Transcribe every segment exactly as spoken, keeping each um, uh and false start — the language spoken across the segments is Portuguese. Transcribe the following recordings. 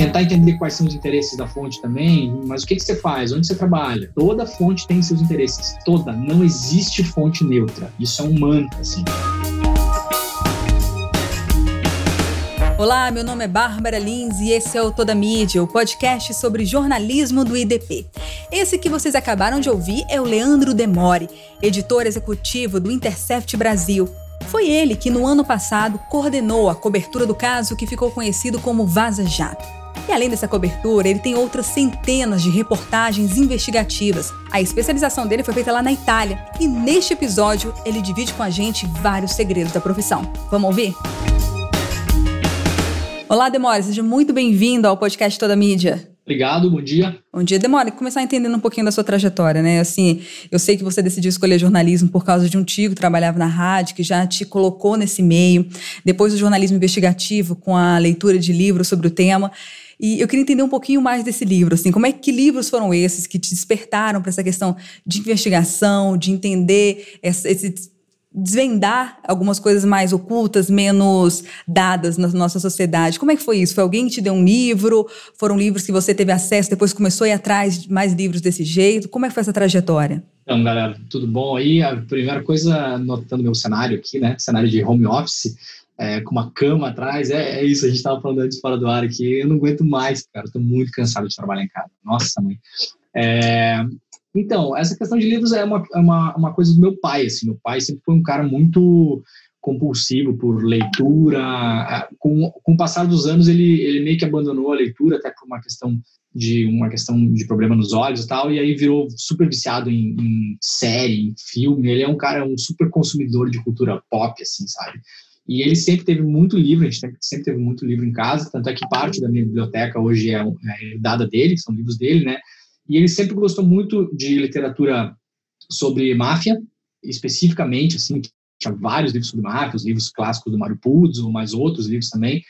tentar entender quais são os interesses da fonte também, mas o que, que você faz, onde você trabalha. Toda fonte tem seus interesses, toda, não existe fonte neutra, isso é um mantra, assim. Olá, meu nome é Bárbara Lins e esse é o Toda Mídia, o podcast sobre jornalismo do I D P. Esse que vocês acabaram de ouvir é o Leandro Demore, editor executivo do Intercept Brasil. Foi ele que, no ano passado, coordenou a cobertura do caso que ficou conhecido como Vaza Jato. E além dessa cobertura, ele tem outras centenas de reportagens investigativas. A especialização dele foi feita lá na Itália. E neste episódio, ele divide com a gente vários segredos da profissão. Vamos ouvir? Olá, Demore, seja muito bem-vindo ao podcast Toda Mídia. Obrigado, bom dia. Bom dia, Demore. Começar entendendo um pouquinho da sua trajetória, né? Assim, eu sei que você decidiu escolher jornalismo por causa de um tio que trabalhava na rádio, que já te colocou nesse meio. Depois do jornalismo investigativo, com a leitura de livros sobre o tema. E eu queria entender um pouquinho mais desse livro, assim, como é que livros foram esses que te despertaram para essa questão de investigação, de entender essa, esse desvendar algumas coisas mais ocultas, menos dadas na nossa sociedade. Como é que foi isso? Foi alguém que te deu um livro? Foram livros que você teve acesso, depois começou a ir atrás de mais livros desse jeito? Como é que foi essa trajetória? Então, galera, tudo bom aí? A primeira coisa, notando meu cenário aqui, né? Cenário de home office, é, com uma cama atrás, é, é isso, a gente estava falando antes fora do ar aqui, eu não aguento mais, cara, eu tô muito cansado de trabalhar em casa. Nossa, mãe. É... Então, essa questão de livros é uma, uma, uma coisa do meu pai, assim, meu pai sempre foi um cara muito compulsivo por leitura, com, com o passar dos anos ele, ele meio que abandonou a leitura, até por uma questão de, uma questão de problema nos olhos e tal, e aí virou super viciado em, em série, em filme, ele é um cara, um super consumidor de cultura pop, assim, sabe? E ele sempre teve muito livro, a gente sempre, sempre teve muito livro em casa, tanto é que parte da minha biblioteca hoje é, é herdada dele, são livros dele, né? E ele sempre gostou muito de literatura sobre máfia, especificamente, assim, tinha vários livros sobre máfia, os livros clássicos do Mário Puzo, mais outros livros também.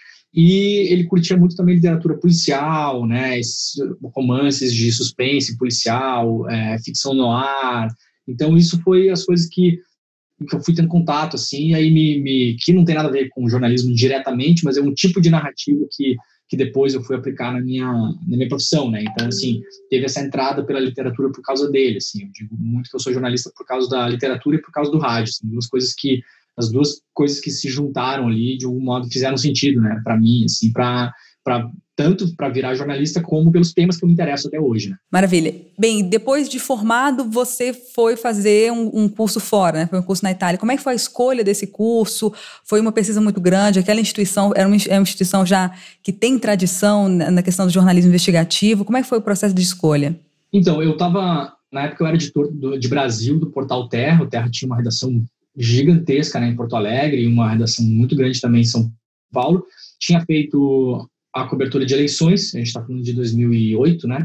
E ele curtia muito também literatura policial, né, esses romances de suspense policial, é, ficção noir. Então, isso foi as coisas que, que eu fui tendo contato, assim, e aí me, me, que não tem nada a ver com jornalismo diretamente, mas é um tipo de narrativa que que depois eu fui aplicar na minha, na minha profissão, né? Então, assim, teve essa entrada pela literatura por causa dele, assim. Eu digo muito que eu sou jornalista por causa da literatura e por causa do rádio, assim, duas coisas que, as duas coisas que se juntaram ali, de algum modo, fizeram sentido, né? Para mim, assim, para para tanto para virar jornalista como pelos temas que eu me interesso até hoje, né? Maravilha. Bem, depois de formado, você foi fazer um, um curso fora, né? Foi um curso na Itália. Como é que foi a escolha desse curso? Foi uma pesquisa muito grande? Aquela instituição era uma, é uma instituição já que tem tradição na questão do jornalismo investigativo. Como é que foi o processo de escolha? Então, eu estava... Na época eu era editor do, de Brasil, do portal Terra. O Terra tinha uma redação gigantesca, né, em Porto Alegre e uma redação muito grande também em São Paulo. Tinha feito a cobertura de eleições, a gente está falando de dois mil e oito, né?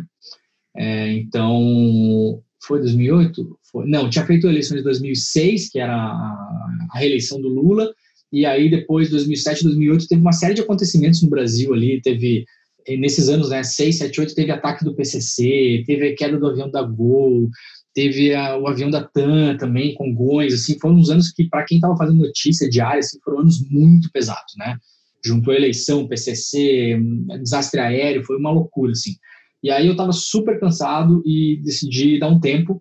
É, então, foi dois mil e oito? Foi, não, tinha feito eleições de dois mil e seis, que era a, a reeleição do Lula, e aí depois, dois mil e sete, dois mil e oito, teve uma série de acontecimentos no Brasil ali, teve, nesses anos, né, seis, sete, oito, teve ataque do P C C, teve a queda do avião da Gol, teve a, o avião da TAM também, Congonhas, assim, foram uns anos que, para quem estava fazendo notícia diária, assim, foram anos muito pesados, né? Juntou a eleição, P C C, desastre aéreo, foi uma loucura, assim. E aí eu estava super cansado e decidi dar um tempo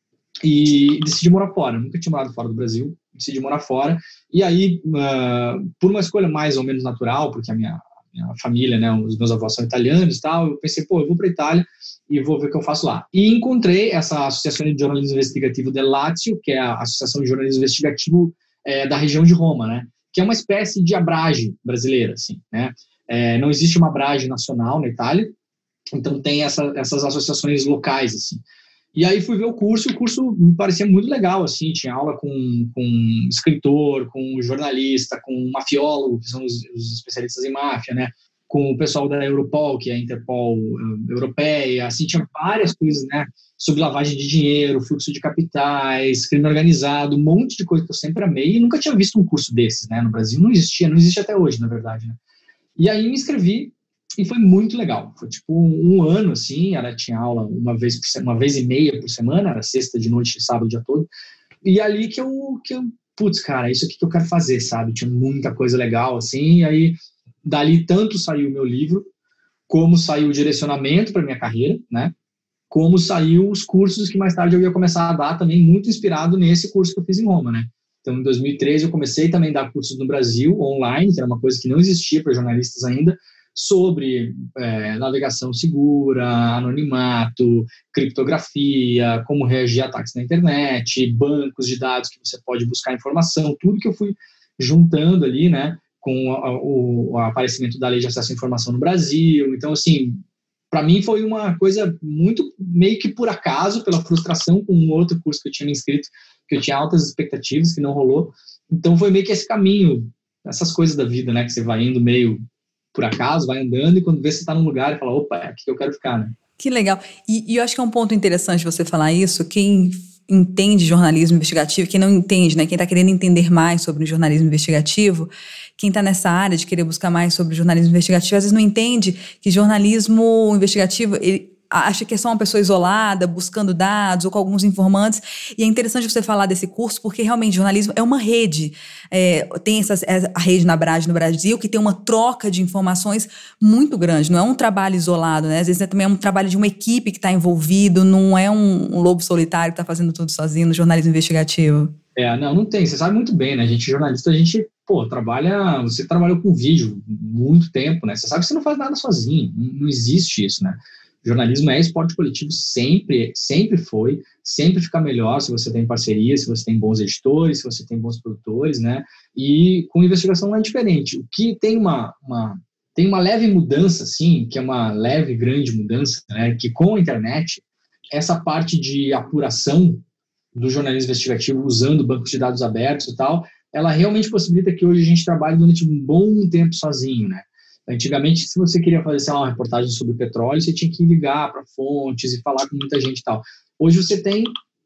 e decidi morar fora. Eu nunca tinha morado fora do Brasil, decidi morar fora. E aí, uh, por uma escolha mais ou menos natural, porque a minha, minha família, né, os meus avós são italianos e tal, eu pensei, pô, eu vou para a Itália e vou ver o que eu faço lá. E encontrei essa Associação de Jornalismo Investigativo del Lazio, que é a Associação de Jornalismo Investigativo é, da região de Roma, né? Que é uma espécie de Abrage brasileira, assim, né? É, não existe uma Abrage nacional na Itália, então tem essa, essas associações locais, assim. E aí fui ver o curso, e o curso me parecia muito legal, assim, tinha aula com, com escritor, com jornalista, com mafiólogo, que são os, os especialistas em máfia, né? Com o pessoal da Europol, que é a Interpol uh, europeia, assim, tinha várias coisas, né? Sobre lavagem de dinheiro, fluxo de capitais, crime organizado, um monte de coisa que eu sempre amei e nunca tinha visto um curso desses, né? No Brasil não existia, não existe até hoje, na verdade, né? E aí me inscrevi e foi muito legal. Foi tipo um, um ano, assim, ela tinha aula uma vez, por, uma vez e meia por semana, era sexta de noite, sábado o dia todo. E ali que eu, que eu, putz, cara, é isso aqui que eu quero fazer, sabe? Tinha muita coisa legal, assim, e aí dali tanto saiu o meu livro, como saiu o direcionamento para minha carreira, né? Como saiu os cursos que mais tarde eu ia começar a dar também, muito inspirado nesse curso que eu fiz em Roma, né? Então, em dois mil e treze, eu comecei também a dar cursos no Brasil, online, que era uma coisa que não existia para jornalistas ainda, sobre é, navegação segura, anonimato, criptografia, como reagir a ataques na internet, bancos de dados que você pode buscar informação, tudo que eu fui juntando ali, né, com a, o, o aparecimento da Lei de Acesso à Informação no Brasil. Então, assim, para mim foi uma coisa muito meio que por acaso, pela frustração com um outro curso que eu tinha me inscrito, que eu tinha altas expectativas, que não rolou. Então, foi meio que esse caminho, essas coisas da vida, né, que você vai indo meio por acaso, vai andando, e quando vê, você está num lugar e fala, opa, é aqui que eu quero ficar, né? Que legal. E, e eu acho que é um ponto interessante você falar isso. Quem entende jornalismo investigativo, quem não entende, né? Quem está querendo entender mais sobre o jornalismo investigativo, quem está nessa área de querer buscar mais sobre o jornalismo investigativo, às vezes não entende que jornalismo investigativo, ele acha que é só uma pessoa isolada, buscando dados ou com alguns informantes. E é interessante você falar desse curso, porque realmente jornalismo é uma rede. É, tem essas, a rede na Brad no Brasil, que tem uma troca de informações muito grande. Não é um trabalho isolado, né? Às vezes é também um trabalho de uma equipe que está envolvido, não é um, um lobo solitário que está fazendo tudo sozinho no jornalismo investigativo. É, não, não tem. Você sabe muito bem, né? A gente, jornalista, a gente, pô, trabalha... Você trabalhou com vídeo muito tempo, né? Você sabe que você não faz nada sozinho. Não, não existe isso, né? Jornalismo é esporte coletivo, sempre, sempre foi, sempre fica melhor se você tem parceria, se você tem bons editores, se você tem bons produtores, né? E com investigação não é diferente. O que tem uma, uma, tem uma leve mudança, sim, que é uma leve, grande mudança, né? Que com a internet, essa parte de apuração do jornalismo investigativo usando bancos de dados abertos e tal, ela realmente possibilita que hoje a gente trabalhe durante um bom tempo sozinho, né? Antigamente, se você queria fazer, sei lá, uma reportagem sobre petróleo, você tinha que ligar para fontes e falar com muita gente e tal. Hoje você tem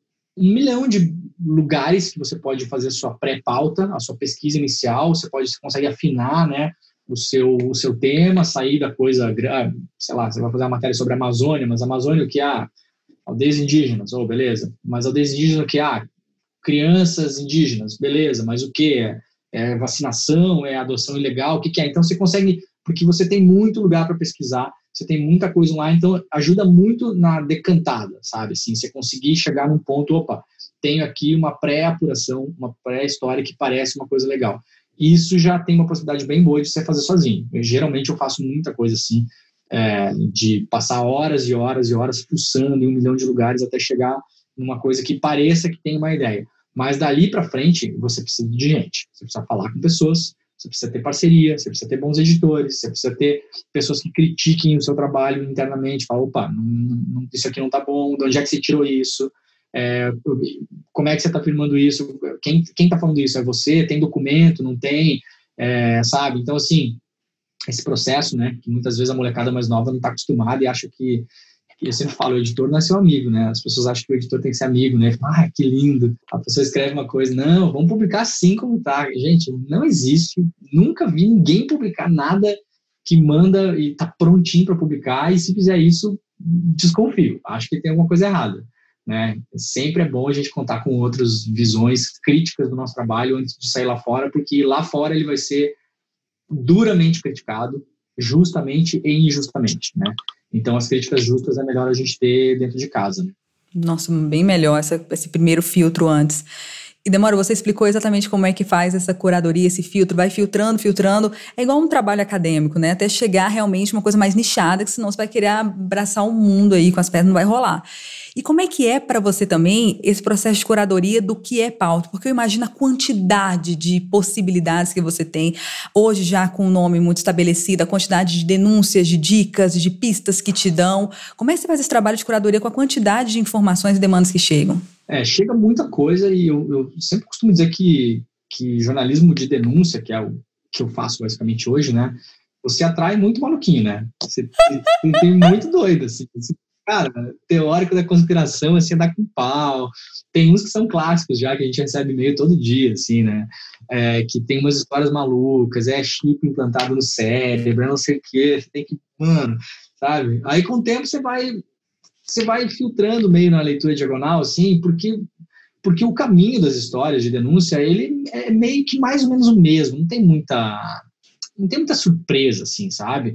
um milhão de lugares que você pode fazer a sua pré-pauta, a sua pesquisa inicial, você pode, você consegue afinar, né, o seu, o seu tema, sair da coisa, sei lá, você vai fazer uma matéria sobre a Amazônia, mas a Amazônia o que há? Aldeias indígenas, oh, beleza. Mas aldeias indígenas o que há? Crianças indígenas, beleza, mas o que é? É vacinação, é adoção ilegal, o que, que é? Então você consegue, porque você tem muito lugar para pesquisar, você tem muita coisa online, então ajuda muito na decantada, sabe? Assim, você conseguir chegar num ponto, opa, tenho aqui uma pré-apuração, uma pré-história que parece uma coisa legal. E isso já tem uma possibilidade bem boa de você fazer sozinho. Eu, geralmente eu faço muita coisa assim, é, de passar horas e horas e horas pulsando em um milhão de lugares até chegar numa coisa que pareça que tem uma ideia. Mas dali para frente, você precisa de gente, você precisa falar com pessoas, você precisa ter parceria, você precisa ter bons editores, você precisa ter pessoas que critiquem o seu trabalho internamente, falam, opa, não, não, isso aqui não tá bom, de onde é que você tirou isso, é, como é que você está afirmando isso, quem, quem tá falando isso é você, tem documento, não tem, é, sabe? Então, assim, esse processo, né, que muitas vezes a molecada mais nova não está acostumada e acha que, eu sempre falo, o editor não é seu amigo, né? As pessoas acham que o editor tem que ser amigo, né? Ah, que lindo. A pessoa escreve uma coisa, não, vamos publicar assim como tá. Gente, não existe. Nunca vi ninguém publicar nada que manda e tá prontinho para publicar, e se fizer isso, desconfio. Acho que tem alguma coisa errada, né? Sempre é bom a gente contar com outras visões críticas do nosso trabalho antes de sair lá fora, porque lá fora ele vai ser duramente criticado, justamente e injustamente, né? Então, as críticas justas é melhor a gente ter dentro de casa. Né? Nossa, bem melhor essa, esse primeiro filtro antes. E, Demora, você explicou exatamente como é que faz essa curadoria, esse filtro, vai filtrando, filtrando. É igual um trabalho acadêmico, né? Até chegar realmente uma coisa mais nichada, que senão você vai querer abraçar o mundo aí com as pernas, não vai rolar. E como é que é para você também esse processo de curadoria do que é pauta? Porque eu imagino a quantidade de possibilidades que você tem, hoje já com um nome muito estabelecido, a quantidade de denúncias, de dicas, de pistas que te dão. Como é que você faz esse trabalho de curadoria com a quantidade de informações e demandas que chegam? É, chega muita coisa e eu, eu sempre costumo dizer que, que jornalismo de denúncia, que é o que eu faço basicamente hoje, né? Você atrai muito maluquinho, né? Você tem, tem muito doido, assim. Você, cara, teórico da conspiração, assim, dá com pau. Tem uns que são clássicos já, que a gente recebe e-mail todo dia, assim, né? É, que tem umas histórias malucas, é chip implantado no cérebro, não sei o quê, você tem que, mano, sabe? Aí com o tempo você vai, você vai filtrando meio na leitura diagonal, assim, porque, porque o caminho das histórias de denúncia, ele é meio que mais ou menos o mesmo, não tem muita, não tem muita surpresa, assim, sabe?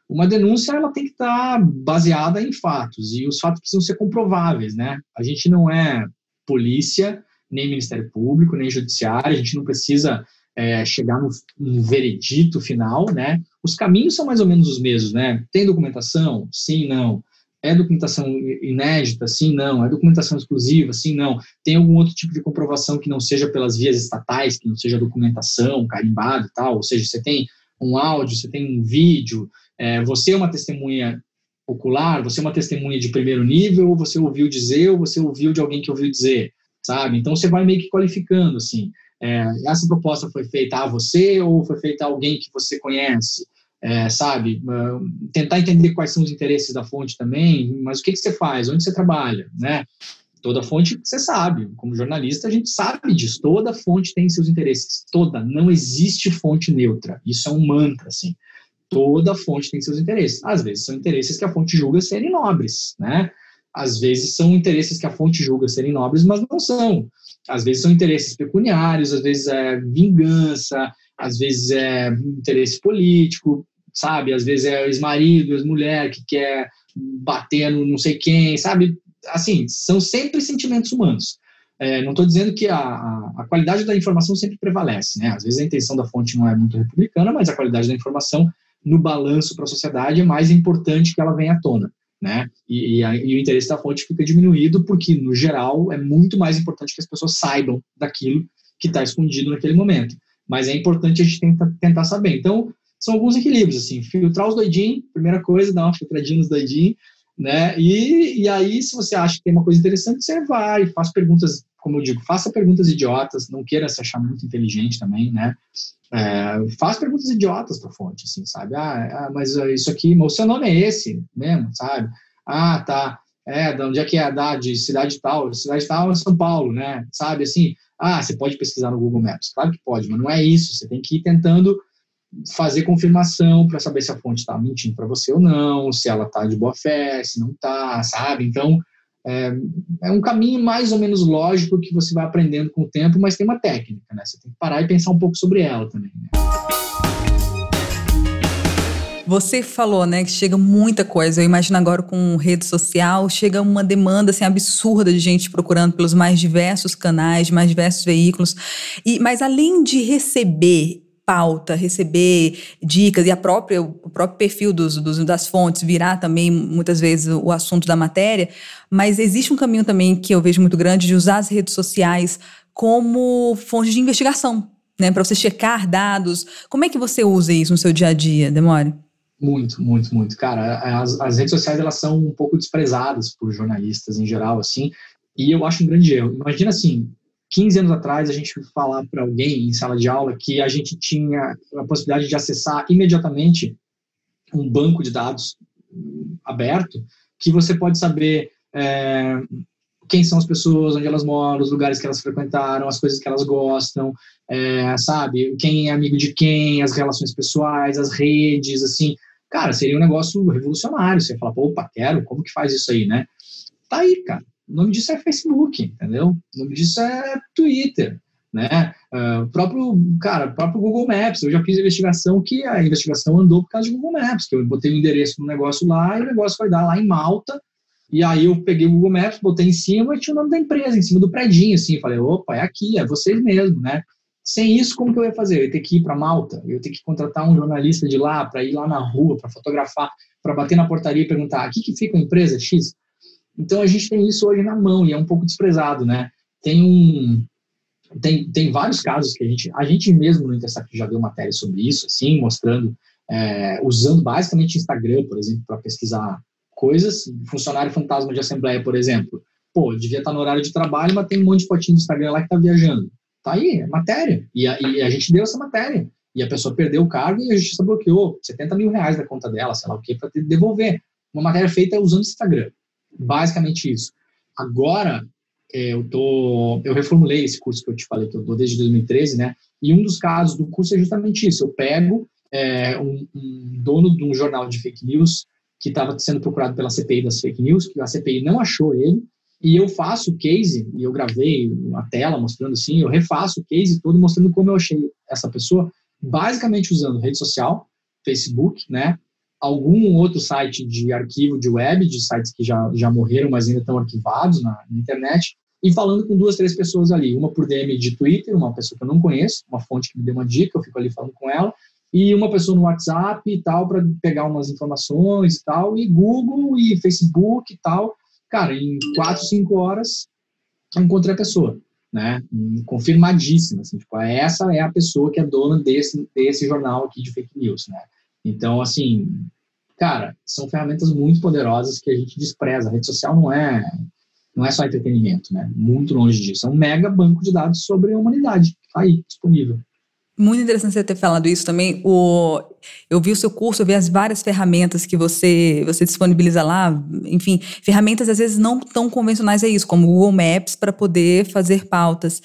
Uma denúncia, ela tem que estar baseada em fatos, e os fatos precisam ser comprováveis, né? A gente não é polícia, nem Ministério Público, nem Judiciário, a gente não precisa é, chegar no, no veredito final, né? Os caminhos são mais ou menos os mesmos, né? Tem documentação? Sim, não. É documentação inédita? Sim, não. É documentação exclusiva? Sim, não. Tem algum outro tipo de comprovação que não seja pelas vias estatais, que não seja documentação, carimbado e tal? Ou seja, você tem um áudio, você tem um vídeo, é, você é uma testemunha ocular, você é uma testemunha de primeiro nível, ou você ouviu dizer, ou você ouviu de alguém que ouviu dizer, sabe? Então, você vai meio que qualificando, assim, é, essa proposta foi feita a você, ou foi feita a alguém que você conhece, é, sabe? Uh, tentar entender quais são os interesses da fonte também, mas o que, que você faz, onde você trabalha, né? Toda fonte, você sabe, como jornalista, a gente sabe disso, toda fonte tem seus interesses, toda, não existe fonte neutra, isso é um mantra, assim, toda fonte tem seus interesses, às vezes são interesses que a fonte julga serem nobres, né, às vezes são interesses que a fonte julga serem nobres, mas não são, às vezes são interesses pecuniários, às vezes é vingança, às vezes é interesse político, sabe, às vezes é ex-marido, ex-mulher que quer bater no não sei quem, sabe, assim, são sempre sentimentos humanos. É, não estou dizendo que a, a, a qualidade da informação sempre prevalece, né? Às vezes a intenção da fonte não é muito republicana, mas a qualidade da informação no balanço para a sociedade é mais importante que ela venha à tona, né? E, e, a, e o interesse da fonte fica diminuído porque, no geral, é muito mais importante que as pessoas saibam daquilo que está escondido naquele momento. Mas é importante a gente tenta, tentar saber. Então, são alguns equilíbrios, assim, filtrar os doidinhos, primeira coisa, dar uma filtradinha nos doidinhos, né? E, e aí, se você acha que tem uma coisa interessante, você vai, faz perguntas, como eu digo, faça perguntas idiotas, não queira se achar muito inteligente também, né? É, faz perguntas idiotas para a fonte, assim, sabe? Ah, ah, mas isso aqui, mas o seu nome é esse mesmo, sabe? Ah, tá. É, de onde é que é? Da, de cidade tal, cidade tal é São Paulo, né? Sabe, assim, ah, você pode pesquisar no Google Maps, claro que pode, mas não é isso, você tem que ir tentando fazer confirmação para saber se a fonte está mentindo para você ou não, se ela está de boa fé, se não está, sabe? Então, é, é um caminho mais ou menos lógico que você vai aprendendo com o tempo, mas tem uma técnica, né? Você tem que parar e pensar um pouco sobre ela também, né? Você falou, né, que chega muita coisa. Eu imagino agora com rede social, chega uma demanda assim, absurda de gente procurando pelos mais diversos canais, mais diversos veículos. E, mas além de receber pauta, receber dicas e a própria, o próprio perfil dos, dos, das fontes virar também, muitas vezes, o assunto da matéria, mas existe um caminho também que eu vejo muito grande de usar as redes sociais como fonte de investigação, né, para você checar dados. Como é que você usa isso no seu dia a dia, Demore? Muito, muito, muito. Cara, as, as redes sociais, elas são um pouco desprezadas por jornalistas em geral, assim, e eu acho um grande erro. Imagina assim, quinze anos atrás, a gente falar para alguém em sala de aula que a gente tinha a possibilidade de acessar imediatamente um banco de dados aberto, que você pode saber é, quem são as pessoas, onde elas moram, os lugares que elas frequentaram, as coisas que elas gostam, é, sabe, quem é amigo de quem, as relações pessoais, as redes, assim. Cara, seria um negócio revolucionário. Você fala, opa, quero, como que faz isso aí, né? Tá aí, cara. O nome disso é Facebook, entendeu? O nome disso é Twitter, né? Uh, próprio, cara, próprio Google Maps. Eu já fiz investigação que a investigação andou por causa de Google Maps, que eu botei o endereço no negócio lá e o negócio foi dar lá em Malta. E aí eu peguei o Google Maps, botei em cima e tinha o nome da empresa, em cima do predinho, assim. Falei, opa, é aqui, é vocês mesmo, né? Sem isso, como que eu ia fazer? Eu ia ter que ir para Malta, eu ia ter que contratar um jornalista de lá para ir lá na rua, para fotografar, para bater na portaria e perguntar, aqui que fica a empresa X? Então, a gente tem isso hoje na mão e é um pouco desprezado, né? Tem, um, tem, tem vários casos que a gente... A gente mesmo no Intercept já deu matéria sobre isso, assim, mostrando, é, usando basicamente Instagram, por exemplo, para pesquisar coisas. Funcionário fantasma de assembleia, por exemplo. Pô, devia estar no horário de trabalho, mas tem um monte de fotinho do Instagram lá que está viajando. Tá aí, é matéria. E a, e a gente deu essa matéria. E a pessoa perdeu o cargo e a justiça bloqueou setenta mil reais da conta dela, sei lá o quê, para devolver. Uma matéria feita usando o Instagram. Basicamente isso. Agora, eu, tô, eu reformulei esse curso que eu te falei, que eu dou desde dois mil e treze, né? E um dos casos do curso é justamente isso. Eu pego é, um, um dono de um jornal de fake news que estava sendo procurado pela C P I das fake news, que a C P I não achou ele, e eu faço o case, e eu gravei a tela mostrando assim, eu refaço o case todo mostrando como eu achei essa pessoa, basicamente usando rede social, Facebook, né? algum outro site de arquivo de web, de sites que já, já morreram, mas ainda estão arquivados na, na internet, e falando com duas, três pessoas ali, uma por D M de Twitter, uma pessoa que eu não conheço, uma fonte que me deu uma dica, eu fico ali falando com ela, e uma pessoa no WhatsApp e tal, para pegar umas informações e tal, e Google e Facebook e tal. Cara, em quatro, cinco horas, eu encontrei a pessoa, né? Confirmadíssima, assim, tipo, essa é a pessoa que é dona desse, desse jornal aqui de fake news, né? Então, assim, cara, são ferramentas muito poderosas que a gente despreza. A rede social não é, não é só entretenimento, né? Muito longe disso. É um mega banco de dados sobre a humanidade, que tá aí, disponível. Muito interessante você ter falado isso também. O, eu vi o seu curso, eu vi as várias ferramentas que você, você disponibiliza lá. Enfim, ferramentas às vezes não tão convencionais, é isso, como o Google Maps para poder fazer pautas.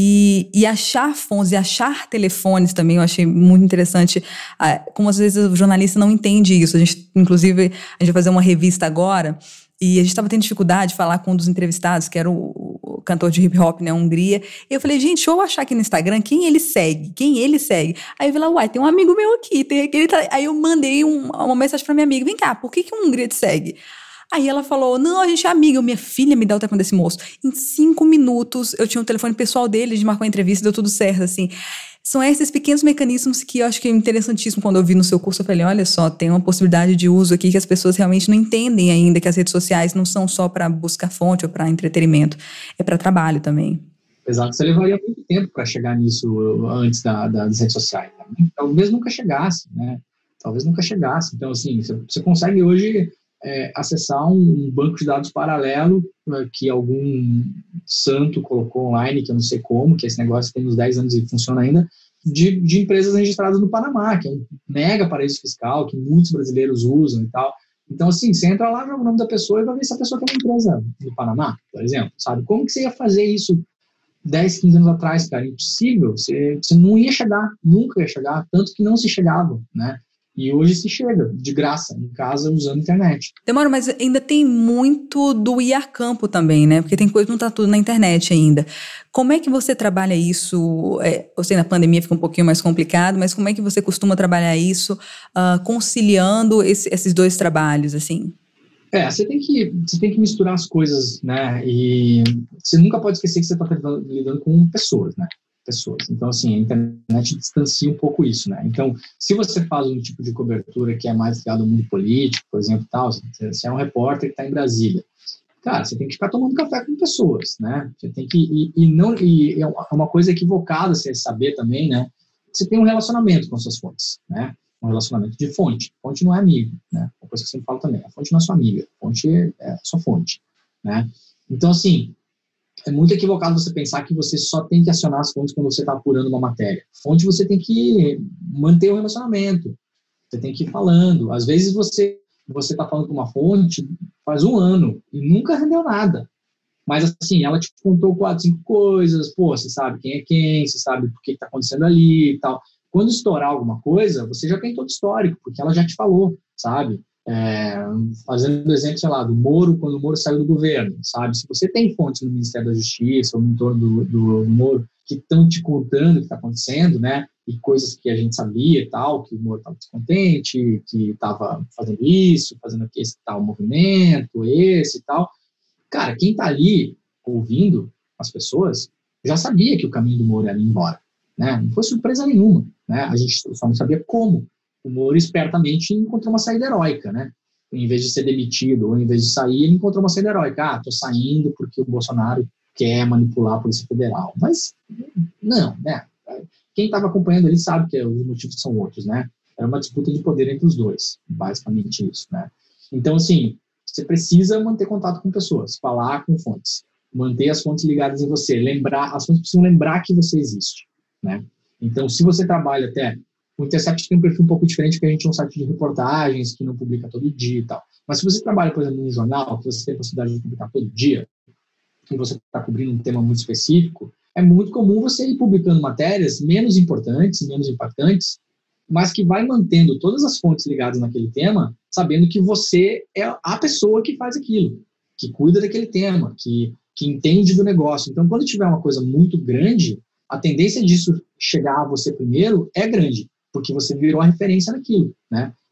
E, e achar fontes, e achar telefones também, eu achei muito interessante. Como às vezes o jornalista não entende isso. A gente, inclusive, a gente vai fazer uma revista agora, e a gente estava tendo dificuldade de falar com um dos entrevistados, que era o, o cantor de hip hop, né, Hungria. E eu falei, gente, deixa eu achar aqui no Instagram quem ele segue, quem ele segue. Aí eu vi lá, uai, tem um amigo meu aqui, tem aquele... Aí eu mandei um, uma mensagem pra minha amiga, vem cá, por que, que o Hungria te segue? Aí ela falou, não, a gente é amiga, minha filha me dá o telefone desse moço. Em cinco minutos, eu tinha o telefone pessoal dele, de marcar uma entrevista, deu tudo certo, assim. São esses pequenos mecanismos que eu acho que é interessantíssimo. Quando eu vi no seu curso, eu falei, olha só, tem uma possibilidade de uso aqui que as pessoas realmente não entendem ainda, que as redes sociais não são só para buscar fonte ou para entretenimento, é para trabalho também. Exato, você levaria muito tempo para chegar nisso antes da, da, das redes sociais. Né? Talvez nunca chegasse, né? Talvez nunca chegasse. Então, assim, você, você consegue hoje é, acessar um banco de dados paralelo né, que algum santo colocou online, que eu não sei como, que esse negócio tem uns dez anos e funciona ainda, de, de empresas registradas no Panamá, que é um mega paraíso fiscal, que muitos brasileiros usam e tal. Então, assim, você entra lá, joga o nome da pessoa e vai ver se a pessoa tem uma empresa no Panamá, por exemplo, sabe? Como que você ia fazer isso dez, quinze anos atrás, cara? Impossível. Você, você não ia chegar, nunca ia chegar, tanto que não se chegava, né? E hoje se chega, de graça, em casa, usando a internet. Demora, mas ainda tem muito do ir a campo também, né? Porque tem coisa que não está tudo na internet ainda. Como é que você trabalha isso? É, eu sei, na pandemia fica um pouquinho mais complicado, mas como é que você costuma trabalhar isso, uh, conciliando esse, esses dois trabalhos, assim? É, você tem que, você tem que misturar as coisas, né? E você nunca pode esquecer que você está lidando com pessoas, né? Pessoas. Então, assim, a internet distancia um pouco isso, né? Então, se você faz um tipo de cobertura que é mais ligado ao mundo político, por exemplo, tal, você é um repórter que está em Brasília, cara, você tem que ficar tomando café com pessoas, né? Você tem que e, e não e é uma coisa equivocada você saber também, né? Você tem um relacionamento com suas fontes, né? Um relacionamento de fonte. Fonte não é amigo, né? Uma coisa que eu sempre falo também. A fonte não é sua amiga. A fonte é a sua fonte, né? Então, assim, é muito equivocado você pensar que você só tem que acionar as fontes quando você está apurando uma matéria. Fonte você tem que manter o relacionamento. Você tem que ir falando. Às vezes você você está falando com uma fonte faz um ano e nunca rendeu nada. Mas, assim, ela te contou quatro, cinco coisas. Pô, você sabe quem é quem, você sabe por que está acontecendo ali e tal. Quando estourar alguma coisa, você já tem todo o histórico, porque ela já te falou, sabe? É, fazendo exemplo, sei lá, do Moro, quando o Moro saiu do governo, sabe? Se você tem fontes no Ministério da Justiça ou no entorno do, do, do Moro que estão te contando o que está acontecendo, né? E coisas que a gente sabia e tal, que o Moro estava descontente, que estava fazendo isso, fazendo aqui esse tal movimento, esse e tal. Cara, quem está ali ouvindo as pessoas já sabia que o caminho do Moro era ir embora, né? Não foi surpresa nenhuma, né? A gente só não sabia como. O Moro espertamente encontrou uma saída heróica, né? Em vez de ser demitido ou em vez de sair, ele encontrou uma saída heróica. Ah, tô saindo porque o Bolsonaro quer manipular a Polícia Federal. Mas, não, né? Quem estava acompanhando ele sabe que os motivos são outros, né? Era uma disputa de poder entre os dois, basicamente isso, né? Então, assim, você precisa manter contato com pessoas, falar com fontes, manter as fontes ligadas em você, lembrar, as fontes precisam lembrar que você existe, né? Então, se você trabalha até... O Intercept tem um perfil um pouco diferente, porque a gente é um site de reportagens que não publica todo dia e tal. Mas se você trabalha, por exemplo, num jornal, que você tem a possibilidade de publicar todo dia, e você está cobrindo um tema muito específico, é muito comum você ir publicando matérias menos importantes, menos impactantes, mas que vai mantendo todas as fontes ligadas naquele tema, sabendo que você é a pessoa que faz aquilo, que cuida daquele tema, que, que entende do negócio. Então, quando tiver uma coisa muito grande, a tendência disso chegar a você primeiro é grande, porque você virou a referência naquilo, né?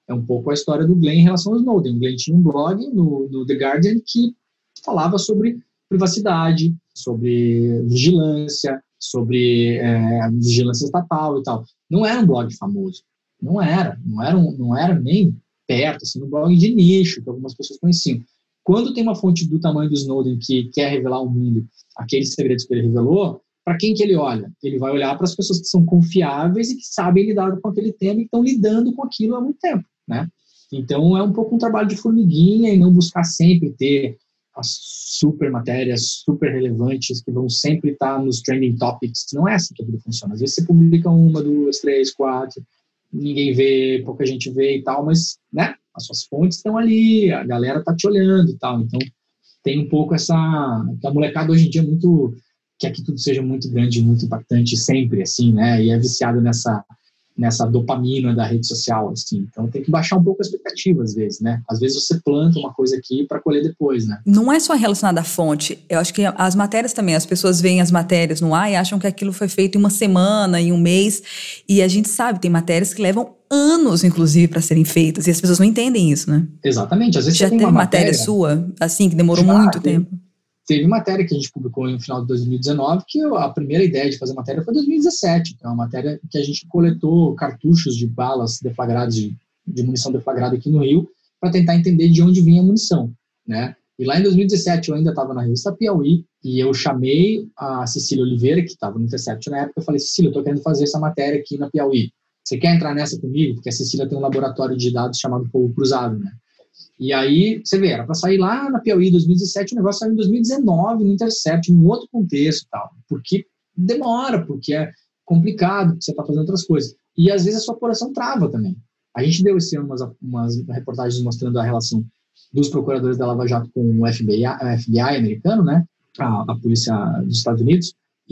É um pouco a história do Glenn em relação ao Snowden. O Glenn tinha um blog no, no The Guardian que falava sobre privacidade, sobre vigilância, sobre é, vigilância estatal e tal. Não era um blog famoso. Não era. Não era, um, não era nem perto, assim, um blog de nicho, que algumas pessoas conheciam. Quando tem uma fonte do tamanho do Snowden que quer revelar ao mundo aqueles segredos que ele revelou, para quem que ele olha? Ele vai olhar para as pessoas que são confiáveis e que sabem lidar com aquele tema e que estão lidando com aquilo há muito tempo, né? Então, é um pouco um trabalho de formiguinha e não buscar sempre ter as super matérias, super relevantes, que vão sempre estar nos trending topics. Não é assim que a vida funciona. Às vezes você publica uma, duas, três, quatro, ninguém vê, pouca gente vê e tal, mas, né, as suas fontes estão ali, a galera tá te olhando e tal. Então, tem um pouco essa... A molecada hoje em dia é muito... quer que tudo seja muito grande, muito impactante sempre, assim, né, e é viciado nessa... nessa dopamina da rede social, assim. Então tem que baixar um pouco a expectativa, às vezes, né? Às vezes você planta uma coisa aqui para colher depois, né? Não é só relacionado à fonte. Eu acho que as matérias também, as pessoas veem as matérias no ar e acham que aquilo foi feito em uma semana, em um mês, e a gente sabe, tem matérias que levam anos, inclusive, para serem feitas, e as pessoas não entendem isso, né? Exatamente. Às vezes Já você tem teve uma matéria, matéria sua, assim, que demorou Já, muito teve, tempo? Teve matéria que a gente publicou no final de dois mil e dezenove, que a primeira ideia de fazer matéria foi em dois mil e dezessete, que é uma matéria que a gente coletou cartuchos de balas deflagradas, de, de munição deflagrada aqui no Rio, para tentar entender de onde vinha a munição, né? E lá em dois mil e dezessete eu ainda estava na revista Piauí, e eu chamei a Cecília Oliveira, que estava no Intercept na época, eu falei, Cecília, eu estou querendo fazer essa matéria aqui na Piauí. Você quer entrar nessa comigo? Porque a Cecília tem um laboratório de dados chamado Fogo Cruzado, né? E aí, você vê, era para sair lá na Piauí em dois mil e dezessete, o negócio saiu em dois mil e dezenove, no Intercept, em um outro contexto e tal. Porque demora, porque é complicado, porque você está fazendo outras coisas. E às vezes a sua apuração trava também. A gente deu esse ano umas, umas reportagens mostrando a relação dos procuradores da Lava Jato com o F B I, a F B I americano, né? A, a polícia dos Estados Unidos.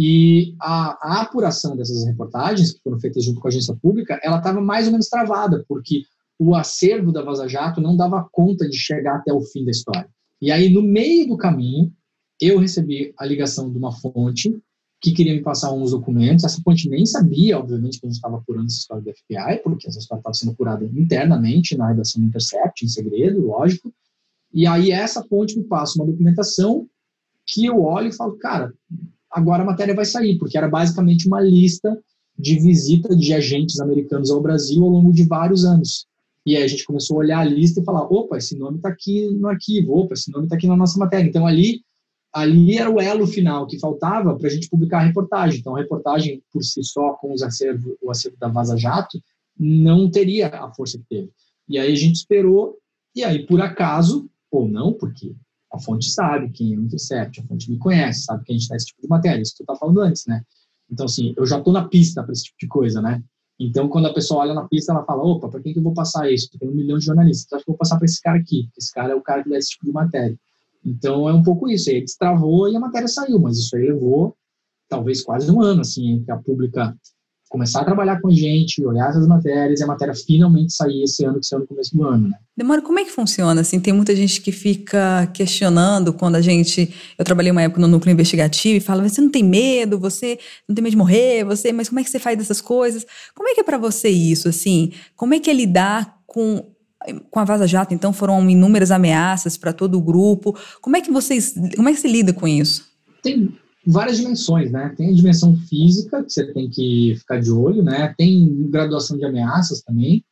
E a, a apuração dessas reportagens, que foram feitas junto com a agência pública, ela estava mais ou menos travada, porque o acervo da Vaza Jato não dava conta de chegar até o fim da história. E aí, no meio do caminho, eu recebi a ligação de uma fonte que queria me passar uns documentos. Essa fonte nem sabia, obviamente, que a gente estava apurando essa história do F B I, porque essa história estava sendo apurada internamente na redação do Intercept, em segredo, lógico. E aí, essa fonte me passa uma documentação que eu olho e falo, cara, agora a matéria vai sair, porque era basicamente uma lista de visita de agentes americanos ao Brasil ao longo de vários anos. E aí a gente começou a olhar a lista e falar, opa, esse nome está aqui no arquivo, opa, esse nome está aqui na nossa matéria. Então, ali, ali era o elo final que faltava para a gente publicar a reportagem. Então, a reportagem, por si só, com os acervo, o acervo da Vaza Jato, não teria a força que teve. E aí a gente esperou, e aí, por acaso, ou não, porque a fonte sabe quem é o Intercept, a fonte me conhece, sabe que a gente está nesse tipo de matéria, isso que tu está falando antes, né? Então, assim, eu já estou na pista para esse tipo de coisa, né? Então, quando a pessoa olha na pista, ela fala, opa, para quem que eu vou passar isso? Tem um milhão de jornalistas, então acho que eu vou passar para esse cara aqui, porque esse cara é o cara que dá esse tipo de matéria. Então, é um pouco isso. Aí destravou e a matéria saiu, mas isso aí levou talvez quase um ano, assim, entre a pública começar a trabalhar com a gente, olhar essas matérias e a matéria finalmente sair esse ano, que saiu no começo do ano, né? Demora, como é que funciona? Assim, tem muita gente que fica questionando quando a gente... Eu trabalhei uma época no núcleo investigativo e fala, você não tem medo, você não tem medo de morrer, você, mas como é que você faz dessas coisas? Como é que é para você isso, assim? Como é que é lidar com... com a Vaza Jato, então, foram inúmeras ameaças para todo o grupo. Como é que vocês... Como é que você lida com isso? Tem várias dimensões, né? Tem a dimensão física, que você tem que ficar de olho, né? Tem graduação de ameaças também.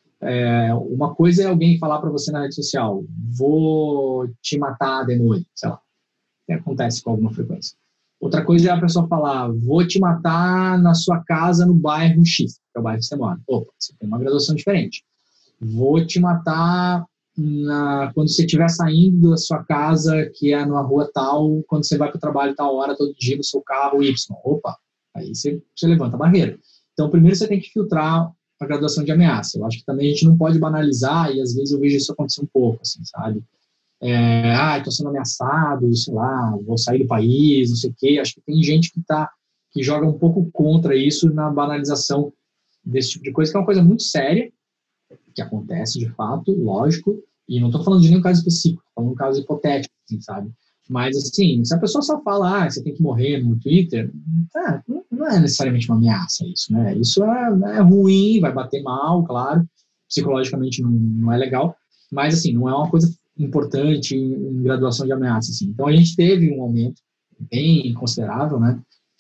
É, uma coisa é alguém falar para você na rede social, vou te matar de noite, sei lá, que acontece com alguma frequência. Outra coisa é a pessoa falar, vou te matar na sua casa no bairro X, que é o bairro que você mora. Opa, você tem uma graduação diferente. Vou te matar na, quando você estiver saindo da sua casa, que é numa rua tal, quando você vai para o trabalho tal hora, todo dia no seu carro Y. Opa, aí você, você levanta a barreira. Então, primeiro você tem que filtrar a graduação de ameaça. Eu acho que também a gente não pode banalizar, e às vezes eu vejo isso acontecer um pouco, assim, sabe? É, ah, estou sendo ameaçado, sei lá, vou sair do país, não sei o quê. Acho que tem gente que, tá, que joga um pouco contra isso na banalização desse tipo de coisa, que é uma coisa muito séria, que acontece de fato, lógico, e não estou falando de nenhum caso específico, estou falando de um caso hipotético, assim, sabe? Mas, assim, se a pessoa só fala, ah, você tem que morrer no Twitter, ah, não é necessariamente uma ameaça isso, né? Isso é, é ruim, vai bater mal, claro, psicologicamente não, não é legal, mas, assim, não é uma coisa importante em, em graduação de ameaça, assim. Então, a gente teve um aumento bem considerável, né?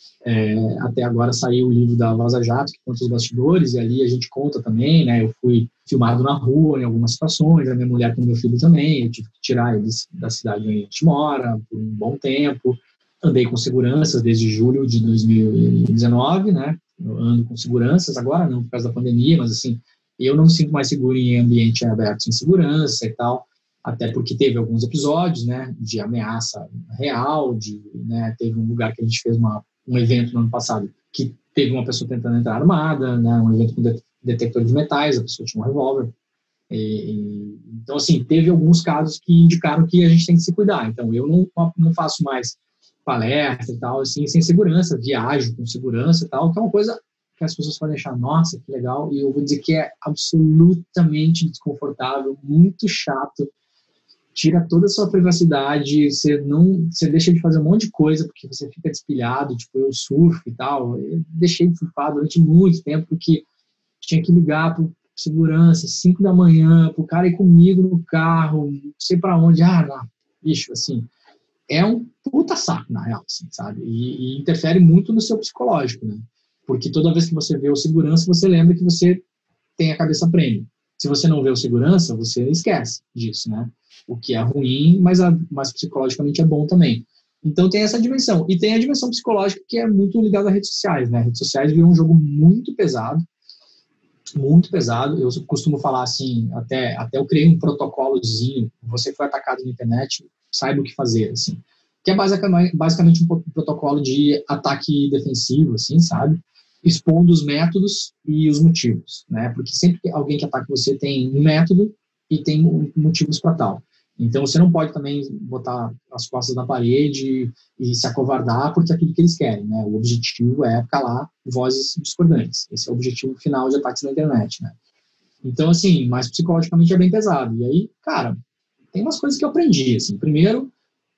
É, até agora saiu o livro da Vaza Jato, que conta os bastidores, e ali a gente conta também, né? Eu fui filmado na rua em algumas situações, a minha mulher com meu filho também, eu tive que tirar eles da cidade onde a gente mora por um bom tempo. Andei com seguranças desde julho de dois mil e dezenove, né? Eu ando com seguranças agora, não por causa da pandemia, mas assim, eu não me sinto mais seguro em ambiente aberto sem segurança e tal, até porque teve alguns episódios, né, de ameaça real, de, né, teve um lugar que a gente fez uma, um evento no ano passado que teve uma pessoa tentando entrar armada, né, um evento com detector de metais, a pessoa tinha um revólver. E, e, então, assim, teve alguns casos que indicaram que a gente tem que se cuidar. Então, eu não, não faço mais palestra e tal, assim, sem segurança, viajo com segurança e tal, que é uma coisa que as pessoas podem achar, nossa, que legal, e eu vou dizer que é absolutamente desconfortável, muito chato, tira toda a sua privacidade, você não, você deixa de fazer um monte de coisa porque você fica despilhado, tipo, eu surfo e tal, eu deixei de surfar durante muito tempo porque tinha que ligar pro segurança, cinco da manhã, pro cara ir comigo no carro, não sei pra onde, ah, não, bicho, assim, é um puta saco, na real, assim, sabe, e, e interfere muito no seu psicológico, né, porque toda vez que você vê o segurança, você lembra que você tem a cabeça prêmio. Se você não vê o segurança, você esquece disso, né? O que é ruim, mas, a, mas psicologicamente é bom também. Então tem essa dimensão. E tem a dimensão psicológica que é muito ligada às redes sociais, né? Redes sociais viram um jogo muito pesado, muito pesado. Eu costumo falar assim, até, até eu criei um protocolozinho, você foi atacado na internet, saiba o que fazer, assim. Que é basicamente, basicamente um protocolo de ataque defensivo, assim, sabe? Expondo os métodos e os motivos, né? Porque sempre que alguém que ataca você tem um método e tem motivos para tal. Então, você não pode também botar as costas na parede e se acovardar, porque é tudo que eles querem, né? O objetivo é calar vozes discordantes. Esse é o objetivo final de ataques na internet, né? Então, assim, mas psicologicamente é bem pesado. E aí, cara, tem umas coisas que eu aprendi, assim. Primeiro,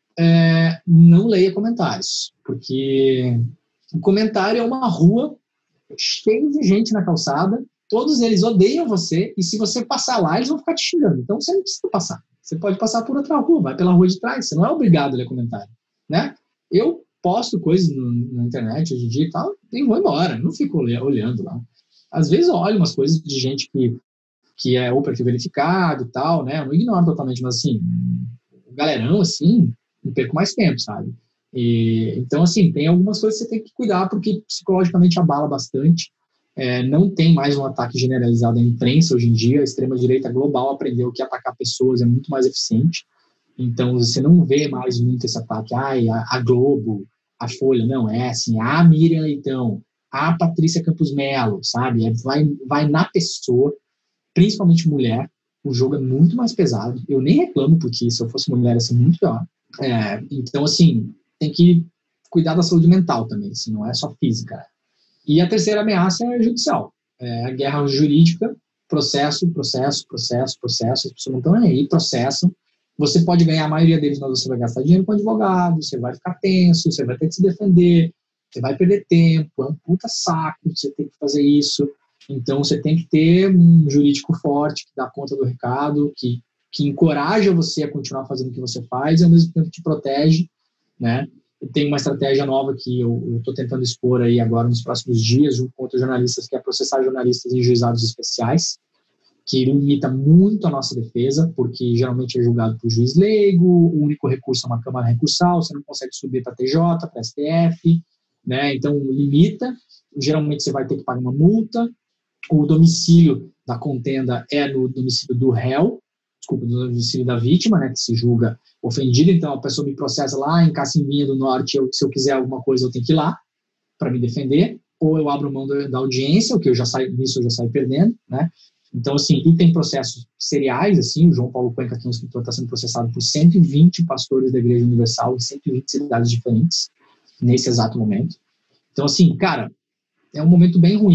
é, não leia comentários, porque o comentário é uma rua cheio de gente na calçada, todos eles odeiam você, e se você passar lá, eles vão ficar te xingando. Então, você não precisa passar. Você pode passar por outra rua, vai pela rua de trás, você não é obrigado a ler comentário, né? Eu posto coisas no, na internet hoje em dia e tal, e vou embora, não fico olhando lá. Às vezes eu olho umas coisas de gente que, que é ou perfil verificado e tal, né? Eu não ignoro totalmente, mas assim, galerão, assim, não perco mais tempo, sabe? E, então, assim, tem algumas coisas que você tem que cuidar, porque psicologicamente abala bastante. É, não tem mais um ataque generalizado à imprensa hoje em dia. A extrema-direita global aprendeu que atacar pessoas é muito mais eficiente. Então, você não vê mais muito esse ataque. Ai, a, a Globo, a Folha, não, é assim, a Miriam Leitão, a Patrícia Campos Melo, sabe? É, vai, vai na pessoa, principalmente mulher. O jogo é muito mais pesado. Eu nem reclamo, porque se eu fosse mulher ia ser muito pior. É, então, assim, tem que cuidar da saúde mental também, assim, não é só física. E a terceira ameaça é judicial. É a guerra jurídica, processo, processo, processo, processo, as pessoas não estão aí, processam. Você pode ganhar a maioria deles, mas você vai gastar dinheiro com advogado, você vai ficar tenso, você vai ter que se defender, você vai perder tempo, é um puta saco, você tem que fazer isso. Então, você tem que ter um jurídico forte, que dá conta do recado, que, que encoraja você a continuar fazendo o que você faz e, ao mesmo tempo, te protege, né? Tem uma estratégia nova que eu estou tentando expor aí agora nos próximos dias, junto com outros jornalistas, que é processar jornalistas em juizados especiais, que limita muito a nossa defesa, porque geralmente é julgado por juiz leigo, o único recurso é uma câmara recursal, você não consegue subir para T J, para S T F, né? Então limita, geralmente você vai ter que pagar uma multa, o domicílio da contenda é no domicílio do réu, desculpa, do domicílio da vítima, né, que se julga ofendida, então a pessoa me processa lá em Cacimbinha do Norte, eu, se eu quiser alguma coisa eu tenho que ir lá para me defender, ou eu abro mão da, da audiência, o que eu já saio, nisso eu já saio perdendo, né, então assim, e tem processos seriais, assim, o João Paulo Cuenca, que é um escritor, está sendo processado por cento e vinte pastores da Igreja Universal em cento e vinte cidades diferentes, nesse exato momento, então assim, cara, é um momento bem ruim,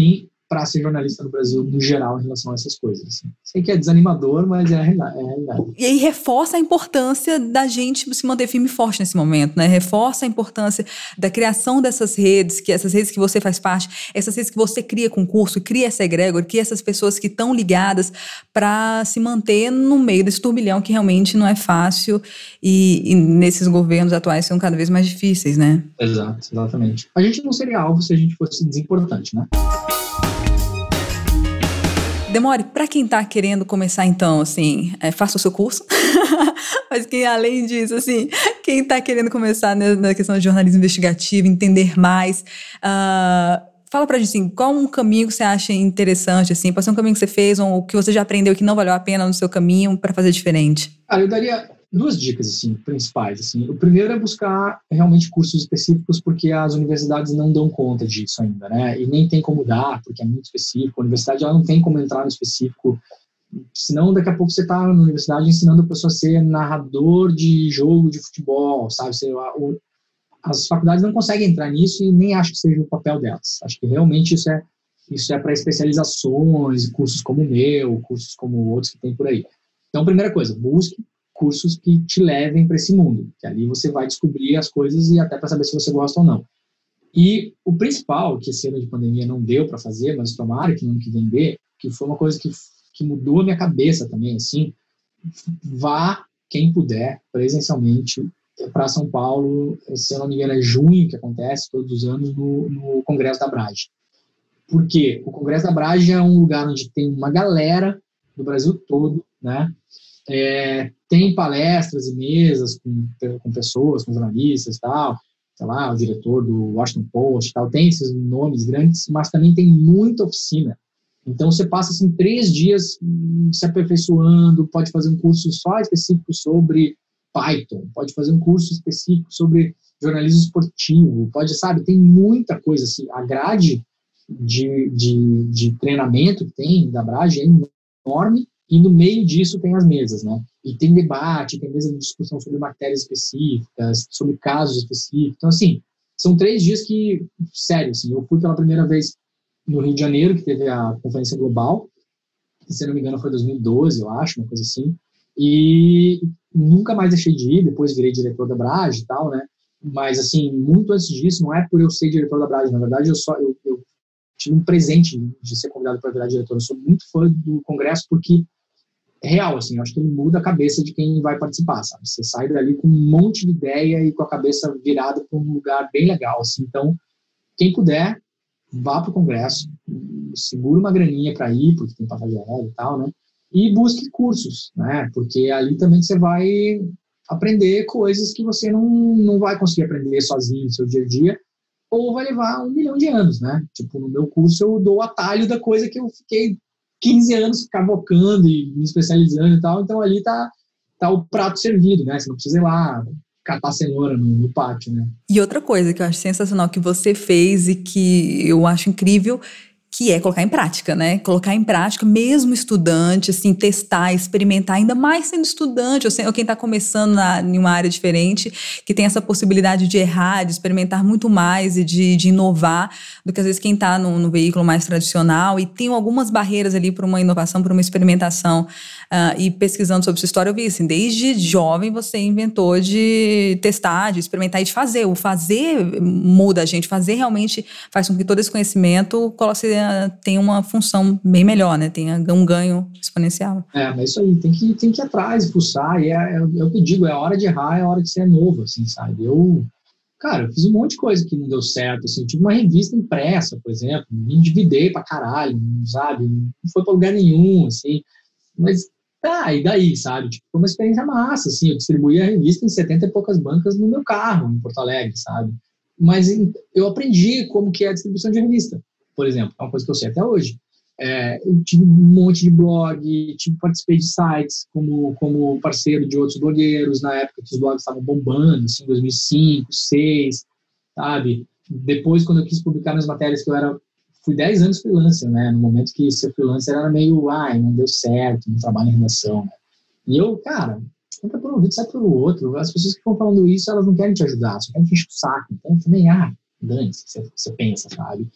para ser jornalista no Brasil, no geral, em relação a essas coisas. Assim. Sei que é desanimador, mas é a realidade. E aí reforça a importância da gente se manter firme e forte nesse momento, né? Reforça a importância da criação dessas redes, que essas redes que você faz parte, essas redes que você cria com curso, cria essa egrégora, cria essas pessoas que estão ligadas para se manter no meio desse turbilhão que realmente não é fácil e, e nesses governos atuais são cada vez mais difíceis, né? Exato, exatamente. A gente não seria alvo se a gente fosse desimportante, né? Demore, para quem está querendo começar então, assim, é, faça o seu curso, mas quem além disso, assim, quem está querendo começar na, na questão de jornalismo investigativo, entender mais, uh, fala pra gente, assim, qual um caminho que você acha interessante, assim, pode ser um caminho que você fez ou que você já aprendeu que não valeu a pena no seu caminho para fazer diferente? Ah, eu daria duas dicas, assim, principais, assim. O primeiro é buscar realmente cursos específicos, porque as universidades não dão conta disso ainda, né? E nem tem como dar, porque é muito específico. A universidade ela não tem como entrar no específico, senão daqui a pouco você está na universidade ensinando a pessoa a ser narrador de jogo de futebol, sabe? Sei lá, o, as faculdades não conseguem entrar nisso e nem acho que seja o papel delas. Acho que realmente isso é, isso é para especializações, cursos como o meu, cursos como outros que tem por aí. Então, primeira coisa, busque cursos que te levem para esse mundo, que ali você vai descobrir as coisas e até para saber se você gosta ou não. E o principal, que esse ano de pandemia não deu para fazer, mas tomara que não que vender, que foi uma coisa que, que mudou a minha cabeça também, assim, vá, quem puder, presencialmente, para São Paulo, se eu não me engano é junho que acontece, todos os anos, no, no Congresso da Abrage. Por quê? O Congresso da Abrage é um lugar onde tem uma galera do Brasil todo, né? É, tem palestras e mesas com, com pessoas, com jornalistas e tal, sei lá, o diretor do Washington Post e tal, tem esses nomes grandes, mas também tem muita oficina. Então você passa assim três dias se aperfeiçoando, pode fazer um curso só específico sobre Python, pode fazer um curso específico sobre jornalismo esportivo, pode, sabe, tem muita coisa assim, a grade de, de, de treinamento que tem da Abrage é enorme. E no meio disso tem as mesas, né? E tem debate, tem mesa de discussão sobre matérias específicas, sobre casos específicos. Então, assim, são três dias que, sério, assim, eu fui pela primeira vez no Rio de Janeiro, que teve a Conferência Global, que, se não me engano, foi em dois mil e doze, eu acho, uma coisa assim, e nunca mais deixei de ir, depois virei diretor da Abrage e tal, né? Mas, assim, muito antes disso, não é por eu ser diretor da Abrage, na verdade, eu só... Eu, eu tive um presente de ser convidado para virar diretor. Eu sou muito fã do Congresso porque é real, assim, eu acho que ele muda a cabeça de quem vai participar, sabe? Você sai dali com um monte de ideia e com a cabeça virada para um lugar bem legal, assim. Então, quem puder, vá para o Congresso, segura uma graninha para ir, porque tem passagem aérea e tal, né? E busque cursos, né? Porque ali também você vai aprender coisas que você não, não vai conseguir aprender sozinho no seu dia a dia, ou vai levar um milhão de anos, né? Tipo, no meu curso eu dou o atalho da coisa que eu fiquei quinze anos cavocando e me especializando e tal, então ali tá, tá o prato servido, né? Você não precisa ir lá catar cenoura no, no pátio, né? E outra coisa que eu acho sensacional que você fez e que eu acho incrível, que é colocar em prática, né? Colocar em prática, mesmo estudante, assim, testar, experimentar, ainda mais sendo estudante, ou, ou quem está começando na, em uma área diferente, que tem essa possibilidade de errar, de experimentar muito mais e de, de inovar, do que às vezes quem está no, no veículo mais tradicional e tem algumas barreiras ali para uma inovação, para uma experimentação. Uh, e pesquisando sobre sua história, eu vi assim, desde jovem você inventou de testar, de experimentar e de fazer. O fazer muda a gente, fazer realmente faz com que todo esse conhecimento tenha uma função bem melhor, né? Tenha um ganho exponencial. É, mas isso aí, tem que, tem que ir atrás e pulsar, e é, é, é o que eu digo, é a hora de errar, é a hora de ser novo, assim, sabe? Eu, cara, eu fiz um monte de coisa que não deu certo, assim, eu tive uma revista impressa, por exemplo, me endividei pra caralho, sabe? Não foi pra lugar nenhum, assim, mas tá, e daí, sabe? Tipo, foi uma experiência massa, assim, eu distribuí a revista em setenta e poucas bancas no meu carro, em Porto Alegre, sabe? Mas eu aprendi como que é a distribuição de revista, por exemplo, é uma coisa que eu sei até hoje. É, eu tive um monte de blog, tive, participei de sites como, como parceiro de outros blogueiros, na época que os blogs estavam bombando, assim, dois mil e cinco, dois mil e seis, sabe? Depois, quando eu quis publicar minhas matérias, que eu era... Fui dez anos freelancer, né? No momento que ser freelancer era meio, ai, não deu certo, não trabalho em redação, né? E eu, cara, entra por um vídeo, sai pelo outro. As pessoas que estão falando isso, elas não querem te ajudar, só querem te encher o saco. Então, também, ah, dane-se, você, você pensa, sabe?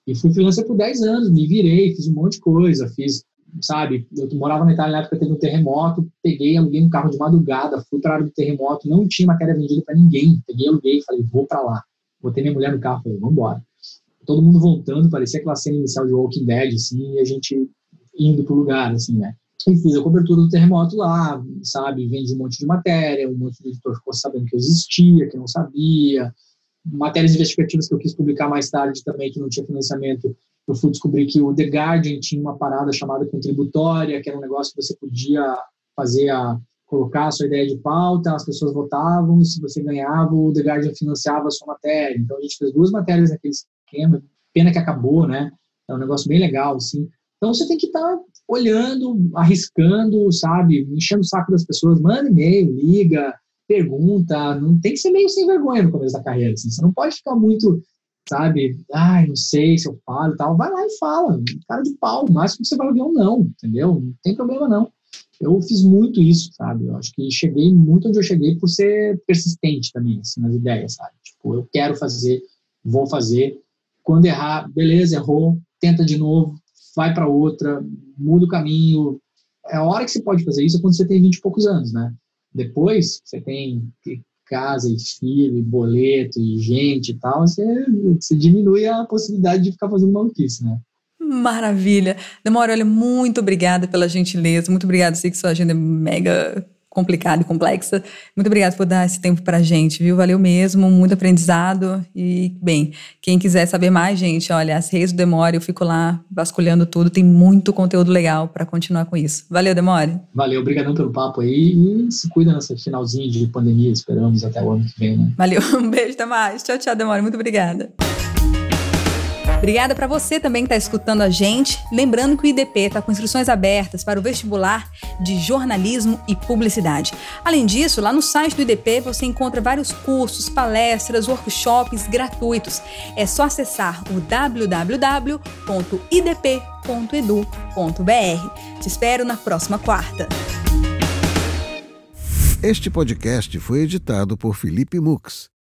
E fui freelancer por dez anos, me virei, fiz um monte de coisa, fiz, sabe, eu morava na Itália na época, teve um terremoto, peguei, aluguei um carro de madrugada, fui para a área do terremoto, não tinha matéria vendida para ninguém, peguei, aluguei, falei, vou para lá. Botei minha mulher no carro, falei, vamos embora. Todo mundo voltando, parecia aquela cena inicial de Walking Dead, assim, e a gente indo pro lugar, assim, né. E fiz a cobertura do terremoto lá, sabe, vendi um monte de matéria, um monte de editor ficou sabendo que eu existia, que não sabia, matérias investigativas que eu quis publicar mais tarde também, que não tinha financiamento, eu fui descobrir que o The Guardian tinha uma parada chamada contributória, que era um negócio que você podia fazer a, colocar a sua ideia de pauta, as pessoas votavam, e se você ganhava, o The Guardian financiava a sua matéria. Então a gente fez duas matérias naquele esquema, pena que acabou, né? É um negócio bem legal, assim. Então você tem que estar tá olhando, arriscando, sabe, enchendo o saco das pessoas, manda e-mail, liga, pergunta, não tem que ser meio sem vergonha no começo da carreira, assim. Você não pode ficar muito, sabe, ai, não sei se eu falo e tal, vai lá e fala, cara de pau, o máximo que você vai ouvir um não, entendeu? Não tem problema não. Eu fiz muito isso, sabe, eu acho que cheguei muito onde eu cheguei por ser persistente também, assim, nas ideias, sabe, tipo, eu quero fazer, vou fazer, quando errar, beleza, errou, tenta de novo, vai para outra, muda o caminho. É a hora que você pode fazer isso é quando você tem vinte e poucos anos, né? Depois, você tem casa e filho, e boleto, e gente e tal, você, você diminui a possibilidade de ficar fazendo maluquice, né? Maravilha. Demora, olha, muito obrigada pela gentileza, muito obrigada, sei que sua agenda é mega complicada e complexa. Muito obrigada por dar esse tempo pra gente, viu? Valeu mesmo, muito aprendizado e, bem, quem quiser saber mais, gente, olha, as redes do Demore, eu fico lá vasculhando tudo, tem muito conteúdo legal para continuar com isso. Valeu, Demore. Valeu, obrigadão pelo papo aí e se cuida nesse finalzinho de pandemia, esperamos até o ano que vem, né? Valeu, um beijo, até mais. Tchau, tchau, Demore, muito obrigada. Obrigada para você também que está escutando a gente. Lembrando que o I D P está com inscrições abertas para o vestibular de jornalismo e publicidade. Além disso, lá no site do I D P você encontra vários cursos, palestras, workshops gratuitos. É só acessar o w w w ponto i d p ponto e d u ponto b r. Te espero na próxima quarta. Este podcast foi editado por Felipe Mux.